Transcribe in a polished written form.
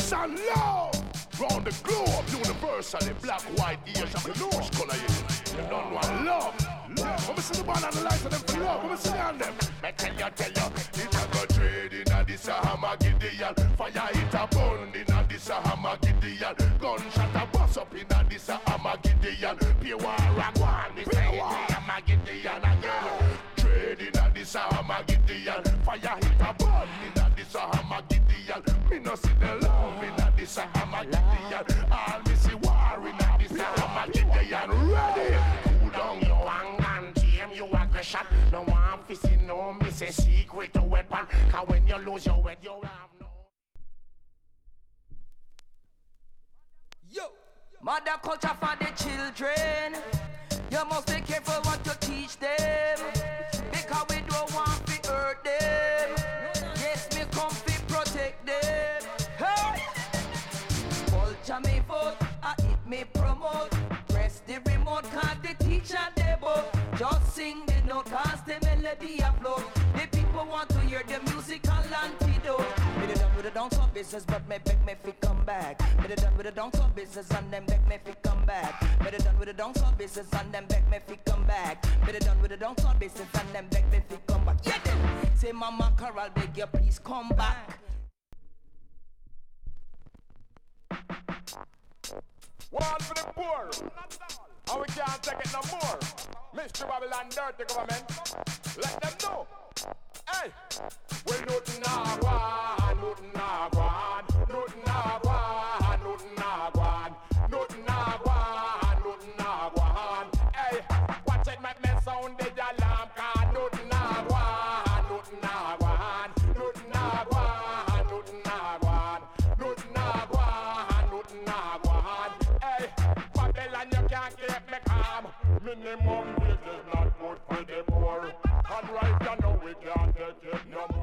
Peace and love round the globe, universally. Black, white, Asian, which color you don't want love. Come see the band and the lights of them for love. Come see the on them. I tell you, it's a go trade in a this a Hamagideon. Fire it a burn in a this a Hamagideon. Gunshot a bust up in a this a Hamagideon. Pure ragwan, this a Hamagideon again. Trade in a this a Hamagideon. Fire it a burn in a this a Hamagideon. Me no see the love in a this a Hamagideon. All me see war in a this a Hamagideon. Ready? Cool down your anger and team you aggression. No one fishing, no miss a secret weapon. Cause when you lose your head, you have no. Yo, mother culture for the children. You must be careful what you teach them, because we don't want to hurt them. Yes, me come to protect them. Hey! Culture me vote, I it me promote. Press the remote, cause the teacher they both. Just sing the note, cause the melody afloat. The people want to hear the musical antidote. Me they done with the dancehall business, but me beg me fi come back. Me they done with the dancehall business, and them beg me fi come back. Me they done with the dancehall business, and them beg me fi come back. Me they done with the dancehall business, and them beg me fi come back. Yeah then, say Mama Carol, beg you please come back. One for the poor, and we can't take it no more. Mr. Babylon dirty government, let them know. Hey, we nothing a gwan, nothing a gwan, nothing a gwan, nothing a gwan, nothing a gwan, nothing a gwan. Hey, watch it make me sound the alarm card. Nothing a gwan, nothing a gwan, nothing a gwan, nothing a gwan, nothing a gwan, nothing a gwan. Hey, Babylon you can't keep me calm. Minimum wage is not good for the poor. And right you know we can't take it no